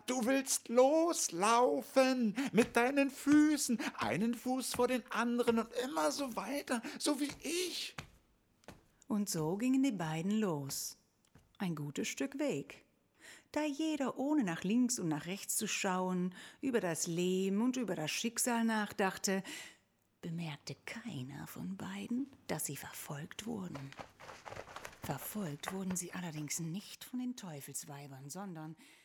du willst loslaufen mit deinen Füßen, einen Fuß vor den anderen und immer so weiter, so wie ich. Und so gingen die beiden los. Ein gutes Stück Weg. Da jeder, ohne nach links und nach rechts zu schauen, über das Leben und über das Schicksal nachdachte, bemerkte keiner von beiden, dass sie verfolgt wurden. Verfolgt wurden sie allerdings nicht von den Teufelsweibern, sondern